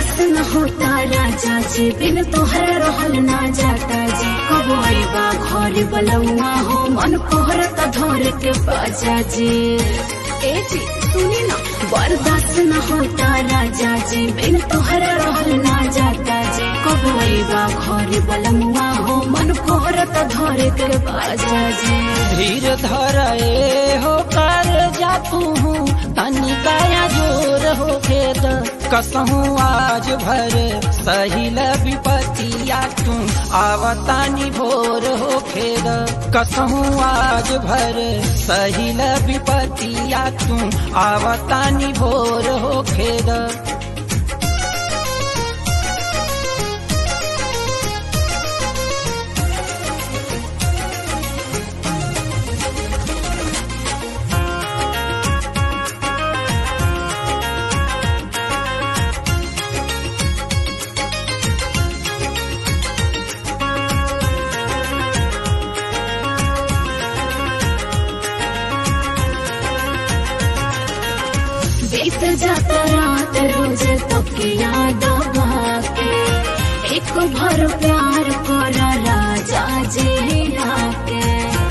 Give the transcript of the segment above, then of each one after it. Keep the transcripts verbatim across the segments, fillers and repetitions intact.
बर्दाश्त न होता राजा जी, बिन तोहरा रहल ना जाता जी। कब आईबा घर बलौआ हो, मन कोहरत धर के बाजा जी। ए जी सुनी ना, बर्दाश्त न होता राजा जी, बिन तोहरा रहल ना जाता जी। कब आईबा घर बलौआ हो, मन कोहरत धर के बाजा जी। धीर धरे हो कर जा तू तनिकाया जोर हो खेद, कसहूँ आज भर सहिल विपतिया तू आवतानी भोर हो खेद। कसहूँ आज भर सहिल विपतिया तू आवतानी भोर हो खेद। बीत जाता रात रोज तो के याद आके, एक भर प्यार करा राजा जी आके।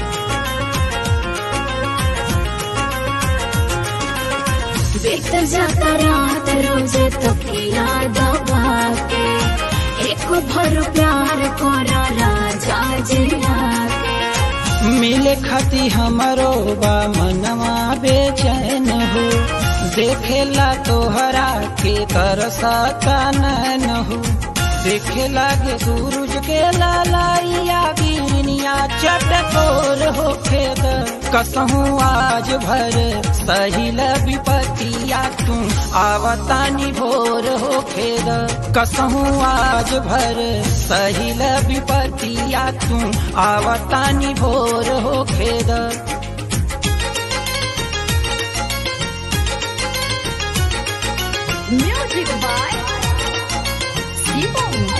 बीत जाता रात रोज तो के याद आके, एक भर प्यार करा राजा जी आके। मिले खाती हमरो बा मनवा बेचैन हो, देखेला तोहरा के तरसता नैन हो। देखे लागे सूरज के लालाइया गिरनिया चटकोर हो खेद। कसहूँ आज भर सहिल विपतिया तू आवतानी भोर हो खेद। कसहूँ आज भर सहिल विपतिया तू आवतानी भोर हो खेद। Music by Simon.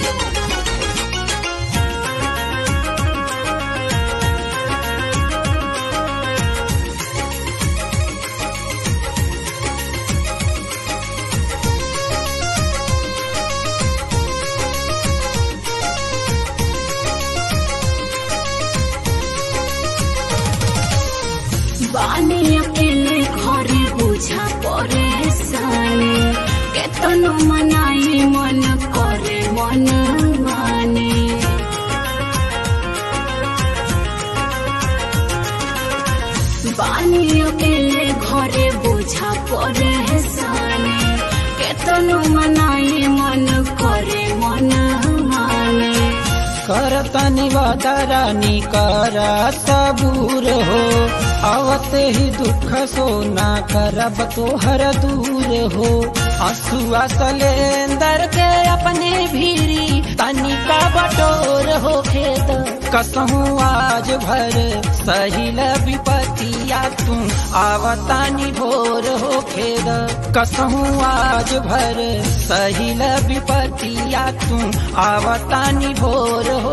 बानी अकेले घरे बुझा परेशानी, केतनो मनाई मन करे मन माने। बानी अकेले घरे बुझा परेशानी, केतनो मनाई मन करे मन माने। करतनी वदरानी करा सबूर हो, आवते ही दुख सोना करब तोहर दूर हो। हंसुआ सलेंदर के अपने भीरी तनिका बटोर हो खेद। कसहूँ आज भर सहिल विपतिया तू आवतानी भोर हो खेद। कसहूँ आज भर सहिल विपतिया तू आवतानी भोर